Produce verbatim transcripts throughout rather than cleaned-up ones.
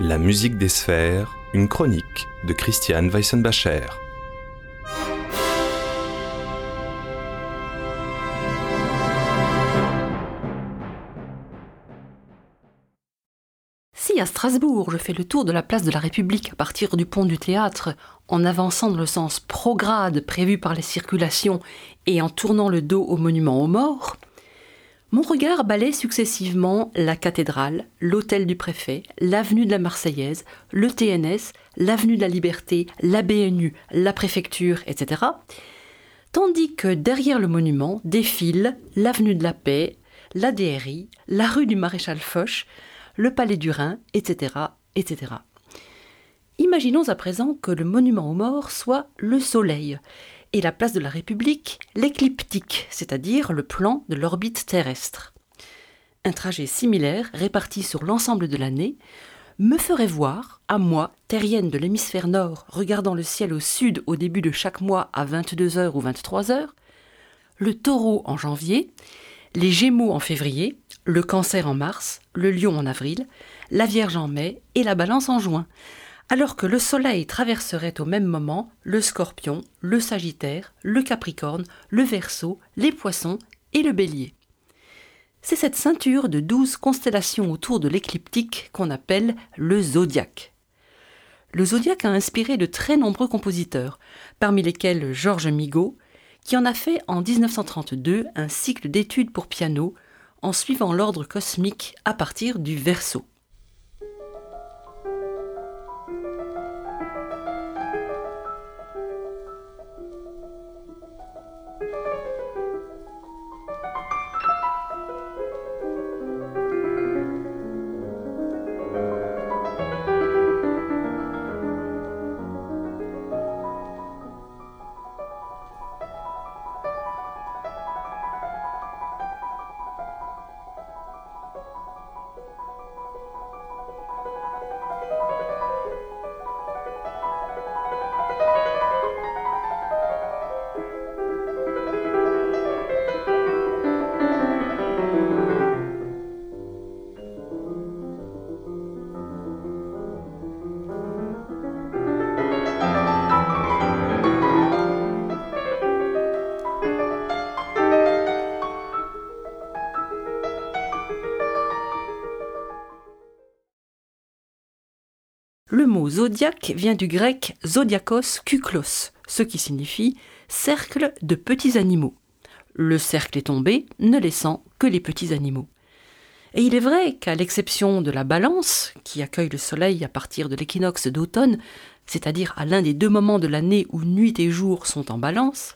La musique des sphères, une chronique de Christiane Weissenbacher. Si à Strasbourg, je fais le tour de la place de la République à partir du pont du Théâtre, en avançant dans le sens prograde prévu par les circulations et en tournant le dos au monument aux morts, mon regard balaie successivement la cathédrale, l'hôtel du préfet, l'avenue de la Marseillaise, le T N S, l'avenue de la Liberté, la B N U, la préfecture, et cetera. Tandis que derrière le monument défilent l'avenue de la Paix, la D R I, la rue du Maréchal Foch, le palais du Rhin, et cetera, et cetera. Imaginons à présent que le monument aux morts soit le Soleil et la place de la République l'écliptique, c'est-à-dire le plan de l'orbite terrestre. Un trajet similaire, réparti sur l'ensemble de l'année, me ferait voir, à moi, terrienne de l'hémisphère nord, regardant le ciel au sud au début de chaque mois à vingt-deux heures ou vingt-trois heures, le Taureau en janvier, les Gémeaux en février, le Cancer en mars, le Lion en avril, la Vierge en mai et la Balance en juin, alors que le Soleil traverserait au même moment le Scorpion, le Sagittaire, le Capricorne, le Verseau, les Poissons et le Bélier. C'est cette ceinture de douze constellations autour de l'écliptique qu'on appelle le zodiaque. Le zodiaque a inspiré de très nombreux compositeurs, parmi lesquels Georges Migot, qui en a fait en dix-neuf cent trente-deux un cycle d'études pour piano en suivant l'ordre cosmique à partir du Verseau. Le mot zodiaque vient du grec zodiakos kuklos, ce qui signifie cercle de petits animaux. Le cercle est tombé, ne laissant que les petits animaux. Et il est vrai qu'à l'exception de la Balance, qui accueille le soleil à partir de l'équinoxe d'automne, c'est-à-dire à l'un des deux moments de l'année où nuit et jour sont en balance,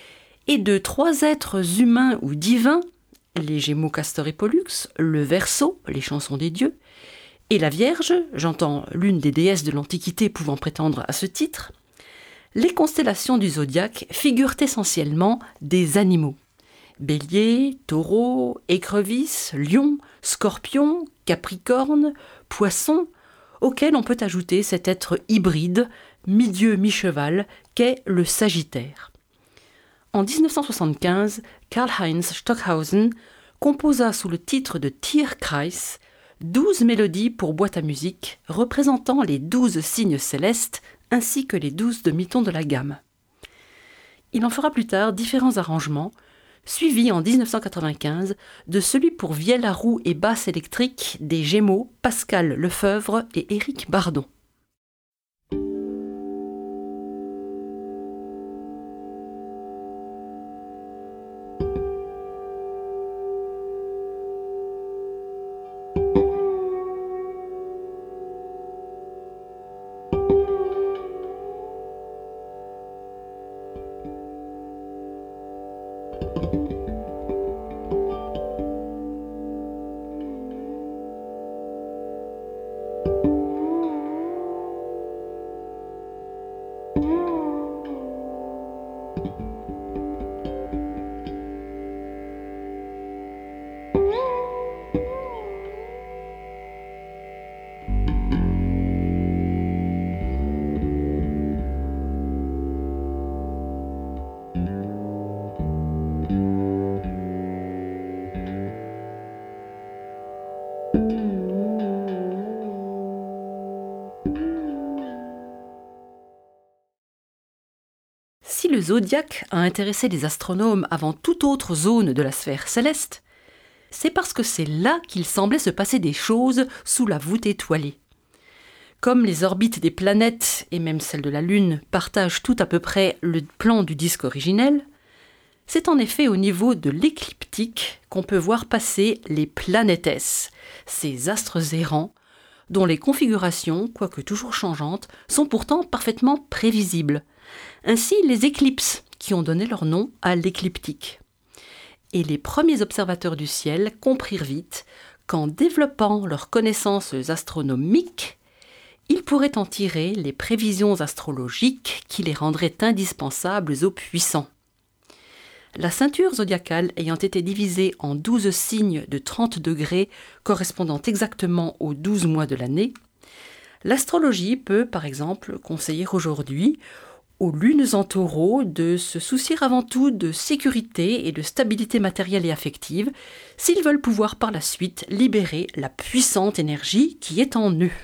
et de trois êtres humains ou divins, les Gémeaux, Castor et Pollux, le Verseau, les chansons des dieux, et la Vierge, j'entends l'une des déesses de l'Antiquité pouvant prétendre à ce titre, les constellations du zodiaque figurent essentiellement des animaux. Bélier, Taureau, Écrevisse, Lion, Scorpion, Capricorne, Poisson, auxquels on peut ajouter cet être hybride, mi-dieu, mi-cheval, qu'est le Sagittaire. En dix-neuf cent soixante-quinze, Karl-Heinz Stockhausen composa sous le titre de Tierkreis douze mélodies pour boîte à musique représentant les douze signes célestes ainsi que les douze demi-tons de la gamme. Il en fera plus tard différents arrangements, suivis en dix-neuf cent quatre-vingt-quinze de celui pour vielle à roue et basse électrique des Gémeaux Pascal Lefebvre et Éric Bardon. Si le zodiaque a intéressé les astronomes avant toute autre zone de la sphère céleste, c'est parce que c'est là qu'il semblait se passer des choses sous la voûte étoilée. Comme les orbites des planètes, et même celles de la Lune, partagent tout à peu près le plan du disque originel, c'est en effet au niveau de l'écliptique qu'on peut voir passer les planétès, ces astres errants, dont les configurations, quoique toujours changeantes, sont pourtant parfaitement prévisibles. Ainsi les éclipses, qui ont donné leur nom à l'écliptique. Et les premiers observateurs du ciel comprirent vite qu'en développant leurs connaissances astronomiques, ils pourraient en tirer les prévisions astrologiques qui les rendraient indispensables aux puissants. La ceinture zodiacale ayant été divisée en douze signes de trente degrés correspondant exactement aux douze mois de l'année, l'astrologie peut par exemple conseiller aujourd'hui aux lunes en taureau de se soucier avant tout de sécurité et de stabilité matérielle et affective s'ils veulent pouvoir par la suite libérer la puissante énergie qui est en eux.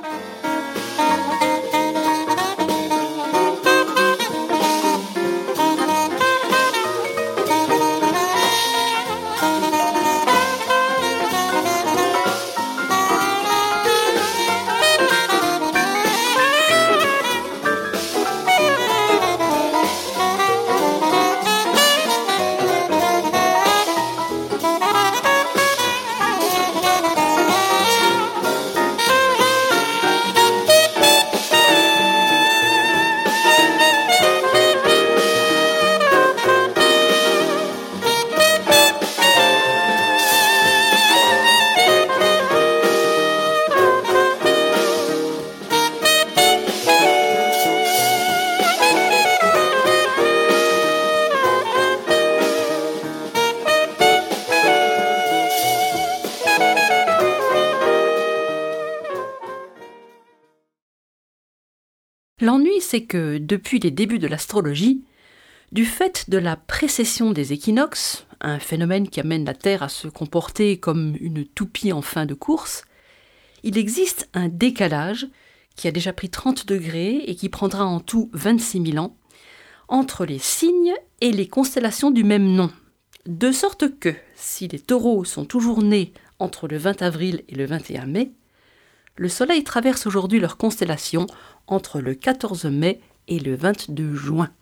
L'ennui, c'est que, depuis les débuts de l'astrologie, du fait de la précession des équinoxes, un phénomène qui amène la Terre à se comporter comme une toupie en fin de course, il existe un décalage qui a déjà pris trente degrés et qui prendra en tout vingt-six mille ans, entre les signes et les constellations du même nom. De sorte que, si les taureaux sont toujours nés entre le vingt avril et le vingt et un mai, le Soleil traverse aujourd'hui leur constellation entre le quatorze mai et le vingt-deux juin.